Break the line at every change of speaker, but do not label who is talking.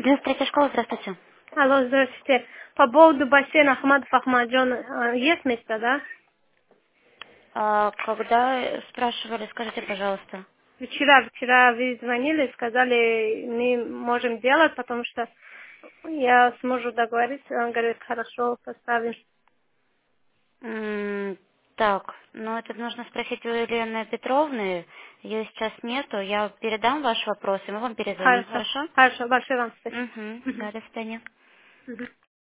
93-я школа, здравствуйте.
Алло, здравствуйте. По поводу бассейна Ахмадов Ахмаджон, есть место, да?
Когда спрашивали, скажите, пожалуйста.
Вчера вы звонили, сказали, мы можем делать, потому что я смогу договориться. Он говорит, хорошо, поставим.
Так, ну это нужно спросить у Елены Петровны. Ее сейчас нету. Я передам ваш вопрос, и мы вам перезвоним,
Хорошо,
хорошо?
хорошо, большое вам спасибо.
Угу.
Мгм.
Да, до свидания.
Мгм.